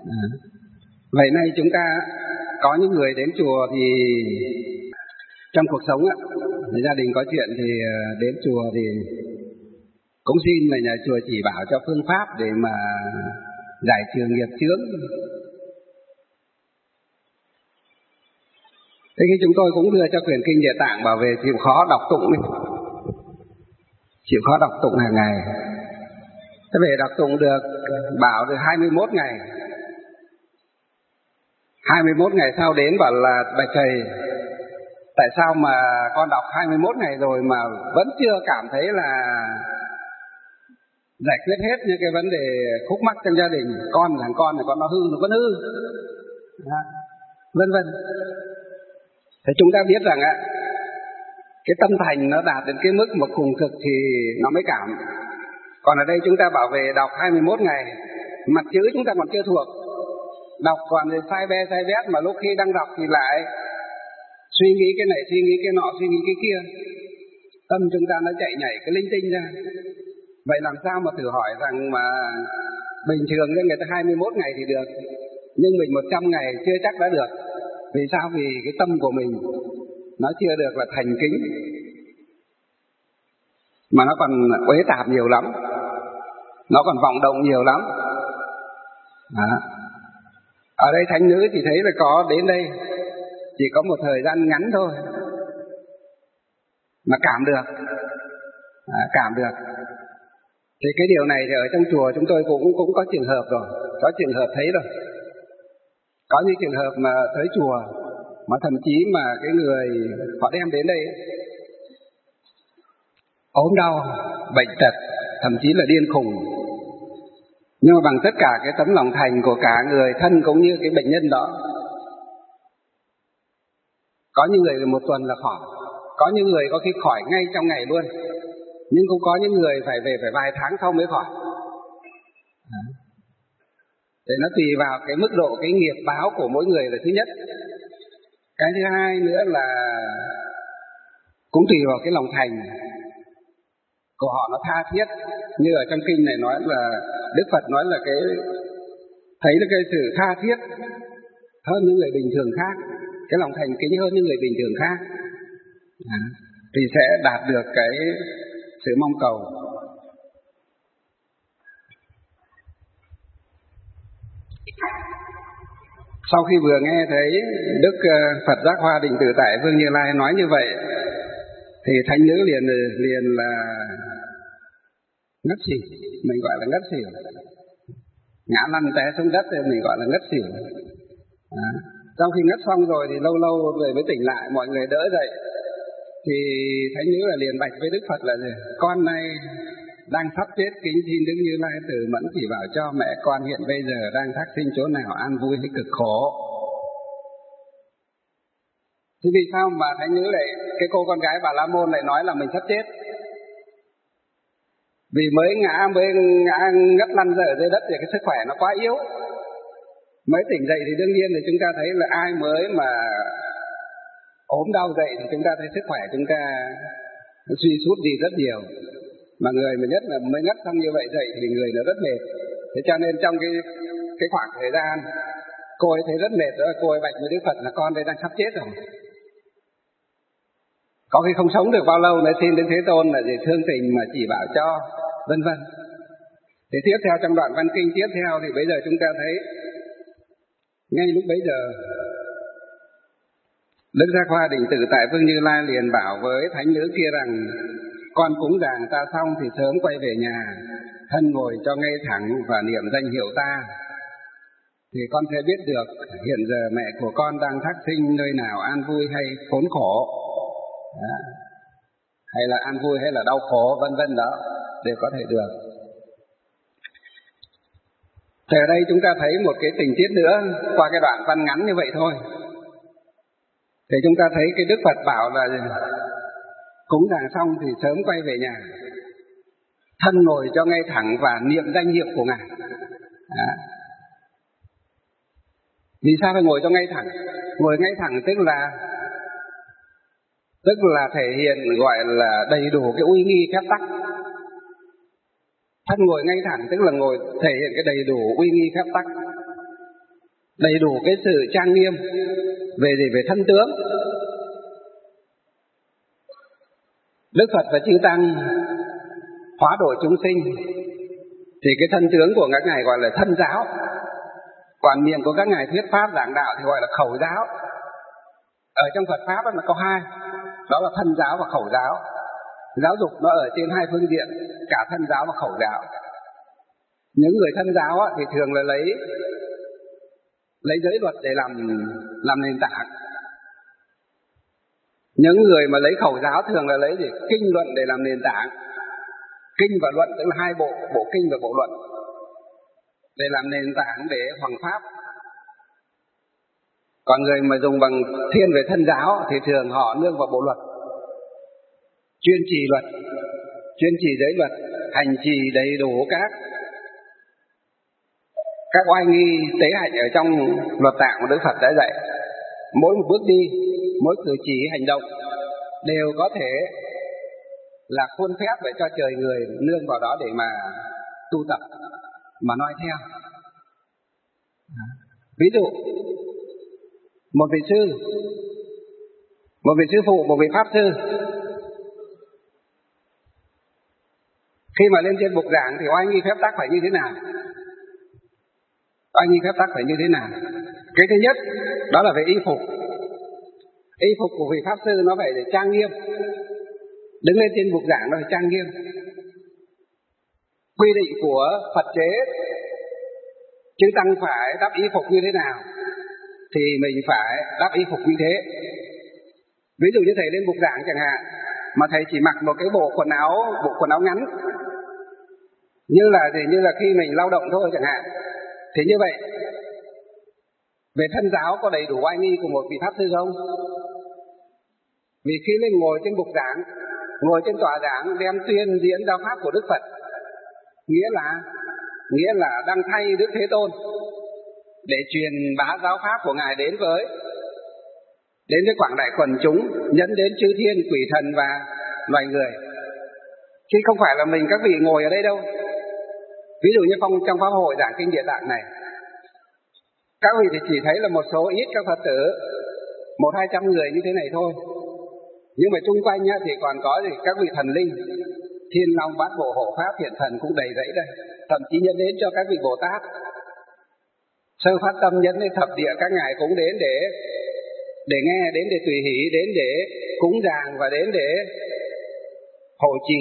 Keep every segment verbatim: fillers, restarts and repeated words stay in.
À. Vậy nay chúng ta có những người đến chùa thì trong cuộc sống á, gia đình có chuyện thì đến chùa thì cũng xin là nhà chùa chỉ bảo cho phương pháp để mà giải trừ nghiệp chướng. Thế khi chúng tôi cũng đưa cho quyển kinh Địa Tạng bảo về chịu khó đọc tụng đi. Chịu khó đọc tụng hàng ngày. Thế về đọc tụng được bảo được hai mươi mốt ngày. hai mươi mốt ngày sau đến bảo là bạch thầy, tại sao mà con đọc hai mươi mốt ngày rồi mà vẫn chưa cảm thấy là giải quyết hết những cái vấn đề khúc mắc trong gia đình. Con thằng con này con nó hư, nó vẫn hư, vân vân. Thế chúng ta biết rằng á, cái tâm thành nó đạt đến cái mức mà cùng cực thì nó mới cảm. Còn ở đây chúng ta bảo về đọc hai mươi mốt ngày, mặt chữ chúng ta còn chưa thuộc, đọc còn sai be sai vét, mà lúc khi đang đọc thì lại suy nghĩ cái này, suy nghĩ cái nọ, suy nghĩ cái kia, tâm chúng ta nó chạy nhảy cái linh tinh ra. Vậy làm sao mà thử hỏi rằng mà bình thường cho người ta hai mươi mốt ngày thì được, nhưng mình một trăm ngày chưa chắc đã được. Vì sao? Vì cái tâm của mình nó chưa được là thành kính, mà nó còn uế tạp nhiều lắm, nó còn vọng động nhiều lắm. Đó. Ở đây thánh nữ thì thấy là có đến đây chỉ có một thời gian ngắn thôi mà cảm được, à, cảm được. Thì cái điều này thì ở trong chùa chúng tôi cũng cũng có trường hợp rồi, có trường hợp thấy rồi. Có những trường hợp mà tới chùa mà thậm chí mà cái người họ đem đến đây ốm đau, bệnh tật, thậm chí là điên khùng, nhưng mà bằng tất cả cái tấm lòng thành của cả người thân cũng như cái bệnh nhân đó, có những người một tuần là khỏi, có những người có khi khỏi ngay trong ngày luôn, nhưng cũng có những người phải về phải vài tháng sau mới khỏi. Để nó tùy vào cái mức độ cái nghiệp báo của mỗi người là thứ nhất. Cái thứ hai nữa là cũng tùy vào cái lòng thành của họ nó tha thiết. Như ở trong kinh này nói là Đức Phật nói là cái thấy là cái sự tha thiết hơn những người bình thường khác, cái lòng thành kính hơn những người bình thường khác, à, thì sẽ đạt được cái sự mong cầu. Sau khi vừa nghe thấy Đức Phật Giác Hoa Định Tự Tại Vương Như Lai nói như vậy, thì thánh nữ liền liền là ngất xỉu, mình gọi là ngất xỉu, ngã lăn té xuống đất thì mình gọi là ngất xỉu. À, sau khi ngất xong rồi thì lâu lâu rồi mới tỉnh lại, mọi người đỡ dậy, thì thánh nữ là liền bạch với Đức Phật là gì? Con này đang sắp chết, kính xin Đức Như Lai từ mẫn chỉ bảo cho mẹ con hiện bây giờ đang thác sinh chỗ nào, an vui hay cực khổ. Thì vì sao mà thánh nữ lại, cái cô con gái Bà La Môn lại nói là mình sắp chết? Vì mới ngã, mới ngã ngất lăn ra ở dưới đất thì cái sức khỏe nó quá yếu. Mới tỉnh dậy thì đương nhiên thì chúng ta thấy là ai mới mà ốm đau dậy thì chúng ta thấy sức khỏe chúng ta suy sút đi rất nhiều. Mà người mà nhất là mới ngất xong như vậy dậy thì người nó rất mệt. Thế cho nên trong cái cái khoảng thời gian cô ấy thấy rất mệt, rồi cô ấy bạch với Đức Phật là con đây đang sắp chết rồi, có khi không sống được bao lâu nữa, xin Đức Thế Tôn là gì thương tình mà chỉ bảo cho, vân vân. Thì tiếp theo trong đoạn văn kinh tiếp theo thì bây giờ chúng ta thấy ngay lúc bấy giờ Đức Giác Hoa Định Tự Tại Vương Như Lai liền bảo với thánh nữ kia rằng: con cúng dường ta xong thì sớm quay về nhà, thân ngồi cho ngay thẳng và niệm danh hiệu ta, thì con sẽ biết được hiện giờ mẹ của con đang thác sinh nơi nào, an vui hay khốn khổ, đó, hay là an vui hay là đau khổ, vân vân, đó đều có thể được. Thì ở đây chúng ta thấy một cái tình tiết nữa qua cái đoạn văn ngắn như vậy thôi. Thì chúng ta thấy cái Đức Phật bảo là cúng dường xong thì sớm quay về nhà, thân ngồi cho ngay thẳng và niệm danh hiệu của Ngài. Đó. Vì sao phải ngồi cho ngay thẳng? Ngồi ngay thẳng tức là tức là thể hiện gọi là đầy đủ cái uy nghi phép tắc. Thân ngồi ngay thẳng tức là ngồi thể hiện cái đầy đủ uy nghi phép tắc. đầy đủ cái sự trang nghiêm về gì, về thân tướng. Đức Phật và chư tăng hóa độ chúng sinh thì cái thân tướng của các ngài gọi là thân giáo, còn miệng của các ngài thuyết pháp giảng đạo thì gọi là khẩu giáo. Ở trong Phật pháp nó có hai, đó là thân giáo và khẩu giáo. Giáo dục nó ở trên hai phương diện, cả thân giáo và khẩu giáo. Những người thân giáo thì thường là lấy lấy giới luật để làm làm nền tảng. Những người mà lấy khẩu giáo thường là lấy gì? Kinh luận để làm nền tảng. Kinh và luận tức là hai bộ, bộ kinh và bộ luận, để làm nền tảng để hoằng pháp. Còn người mà dùng bằng thiên về thân giáo thì thường họ nương vào bộ luật, chuyên trì luật, chuyên trì giới luật, hành trì đầy đủ các các oai nghi tế hạnh ở trong luật tạng của Đức Phật đã dạy. Mỗi một bước đi, mỗi cử chỉ hành động đều có thể là khuôn phép để cho trời người nương vào đó để mà tu tập, mà noi theo. Ví dụ, một vị sư, một vị sư phụ, một vị pháp sư, khi mà lên trên bục giảng thì oai nghi phép tắc phải như thế nào? Oai nghi phép tắc phải như thế nào? Cái thứ nhất, đó là về y phục. Y phục của vị pháp sư nó phải để trang nghiêm. Đứng lên trên bục giảng nó phải trang nghiêm. Quy định của Phật chế, chư tăng phải đắp y phục như thế nào thì mình phải đắp y phục như thế. Ví dụ như thầy lên bục giảng chẳng hạn, mà thầy chỉ mặc một cái bộ quần áo, bộ quần áo ngắn, như là thì như là khi mình lao động thôi chẳng hạn, thì như vậy về thân giáo có đầy đủ oai nghi của một vị pháp sư không? Vì khi lên ngồi trên bục giảng, ngồi trên tòa giảng đem tuyên diễn giáo pháp của Đức Phật, nghĩa là nghĩa là đang thay Đức Thế Tôn để truyền bá giáo pháp của ngài đến với đến với quảng đại quần chúng, nhấn đến chư thiên, quỷ thần và loài người. Chứ không phải là mình các vị ngồi ở đây đâu. Ví dụ như trong, trong pháp hội giảng kinh Địa Tạng này, các vị thì chỉ thấy là một số ít các Phật tử, một hai trăm người như thế này thôi. Nhưng mà chung quanh nhá, thì còn có gì các vị thần linh, Thiên Long, Bát Bộ, Hộ Pháp, Thiện Thần cũng đầy rẫy đây. Thậm chí nhấn đến cho các vị Bồ Tát. Sơ phát tâm nhấn đến thập địa, các ngài cũng đến để để nghe, đến để tùy hỷ, đến để cúng dường và đến để hộ trì.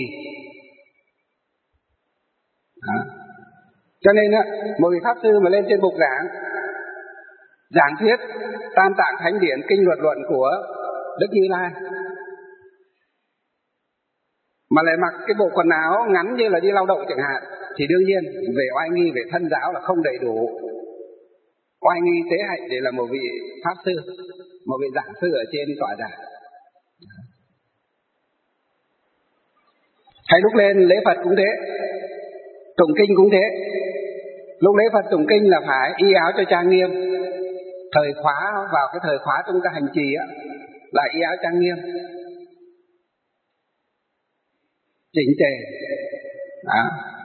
Đó. Cho nên á, một vị pháp sư mà lên trên bục giảng giảng thuyết Tam Tạng Thánh Điển, kinh luật luận của Đức Như Lai, mà lại mặc cái bộ quần áo ngắn như là đi lao động chẳng hạn, thì đương nhiên về oai nghi, về thân giáo là không đầy đủ oai nghi tế hạnh để là một vị pháp sư, một vị giảng sư ở trên tọa giảng. Hay lúc lên lễ Phật cũng thế, tụng kinh cũng thế. Lúc lễ Phật tụng kinh là phải y áo cho trang nghiêm. Thời khóa, vào cái thời khóa trong cái hành trì á, là y áo trang nghiêm, chỉnh tề. Đó.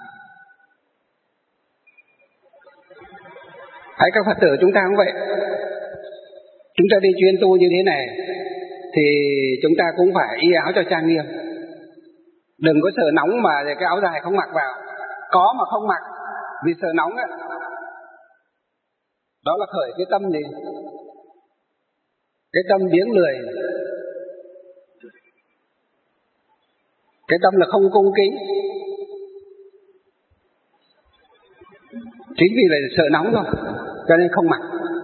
Hãy các Phật tử chúng ta cũng vậy. Chúng ta đi chuyên tu như thế này thì chúng ta cũng phải y áo cho trang nghiêm. Đừng có sợ nóng mà cái áo dài không mặc vào. Có mà không mặc vì sợ nóng ấy. Đó là khởi cái tâm gì? Cái tâm biếng lười. Cái tâm là không cung kính. Chính vì là sợ nóng thôi, cho nên không mặc.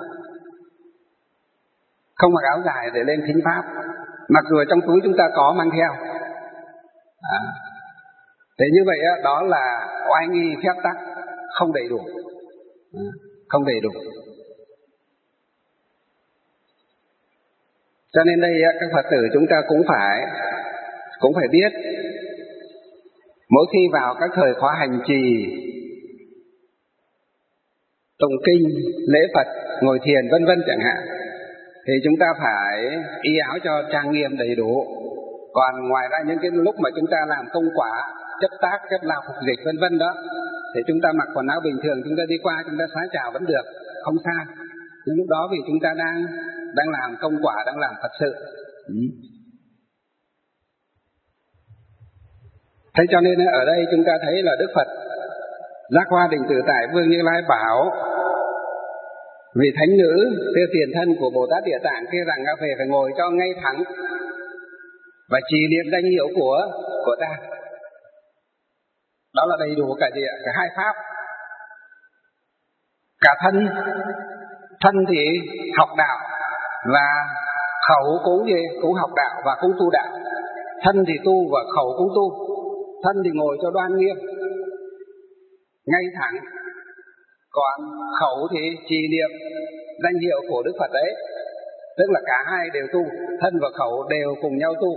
Không mặc áo dài để lên thính pháp. Mặc dù ở trong túi chúng ta có mang theo. À. Thế như vậy đó, đó là oai nghi phép tắc không đầy đủ. À. Không đầy đủ. Cho nên đây các Phật tử chúng ta cũng phải cũng phải biết, mỗi khi vào các thời khóa hành trì, tụng kinh, lễ Phật, ngồi thiền vân vân chẳng hạn, thì chúng ta phải y áo cho trang nghiêm đầy đủ. Còn ngoài ra những cái lúc mà chúng ta làm công quả, chấp tác, chấp lao phục dịch vân vân đó, thì chúng ta mặc quần áo bình thường, chúng ta đi qua chúng ta xá chào vẫn được, không sao. Nhưng lúc đó vì chúng ta đang đang làm công quả, đang làm Phật sự. Ừ. Thế cho nên ở đây chúng ta thấy là Đức Phật Giác Hoa Định Tự Tại Vương Như Lai bảo vị thánh nữ tiêu tiền thân của Bồ Tát Địa Tạng kia rằng về phải ngồi cho ngay thẳng và trì niệm danh hiệu của của ta. Đó là đầy đủ cả gì ạ? Cả hai pháp. Cả thân, thân thì học đạo và khẩu cũng gì? Cũng học đạo và cũng tu đạo. Thân thì tu và khẩu cũng tu. Thân thì ngồi cho đoan nghiêm, ngay thẳng, còn khẩu thì trì niệm danh hiệu của Đức Phật đấy. Tức là cả hai đều tu, thân và khẩu đều cùng nhau tu.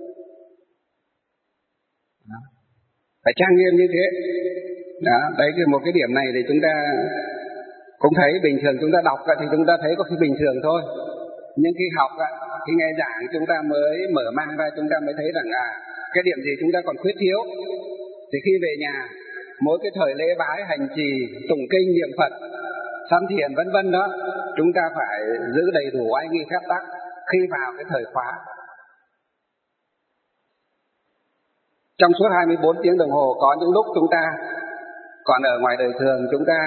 Đó. Phải trang nghiêm như thế. Đó, đấyคือmột cái điểm này thì chúng ta cũng thấy bình thường chúng ta đọc thì chúng ta thấy có khi bình thường thôi. Nhưng khi học, khi nghe giảng chúng ta mới mở mang ra, chúng ta mới thấy rằng à, cái điểm gì chúng ta còn khuyết thiếu. Thì khi về nhà, mỗi cái thời lễ bái, hành trì, tụng kinh, niệm Phật, sám thiền vân vân đó, chúng ta phải giữ đầy đủ oai nghi phép tắc khi vào cái thời khóa. Trong suốt hai mươi bốn tiếng đồng hồ có những lúc chúng ta còn ở ngoài đời thường, chúng ta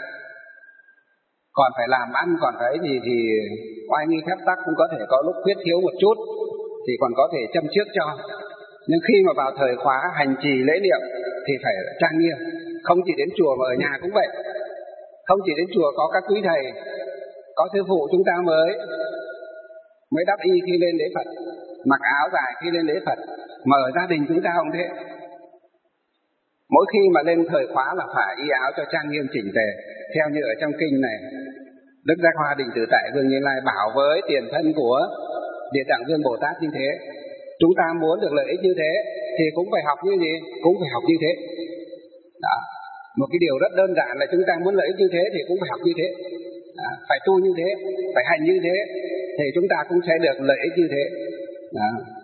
còn phải làm ăn, còn phải gì thì oai nghi phép tắc cũng có thể có lúc khuyết thiếu một chút, thì còn có thể châm trước cho. Nhưng khi mà vào thời khóa hành trì lễ niệm thì phải trang nghiêm. Không chỉ đến chùa mà ở nhà cũng vậy. Không chỉ đến chùa có các quý thầy, có sư phụ chúng ta mới mới đắp y khi lên lễ Phật, mặc áo dài khi lên lễ Phật, mà ở gia đình chúng ta không thế. Mỗi khi mà lên thời khóa là phải y áo cho trang nghiêm chỉnh tề, theo như ở trong kinh này Đức Giác Hoa Định Tự Tại Vương Như Lai bảo với tiền thân của Địa Tạng Vương Bồ Tát như thế. Chúng ta muốn được lợi ích như thế thì cũng phải học như gì? Cũng phải học như thế. Đó. Một cái điều rất đơn giản là chúng ta muốn lợi ích như thế thì cũng phải học như thế. Đó. Phải tu như thế, phải hành như thế thì chúng ta cũng sẽ được lợi ích như thế. Đó.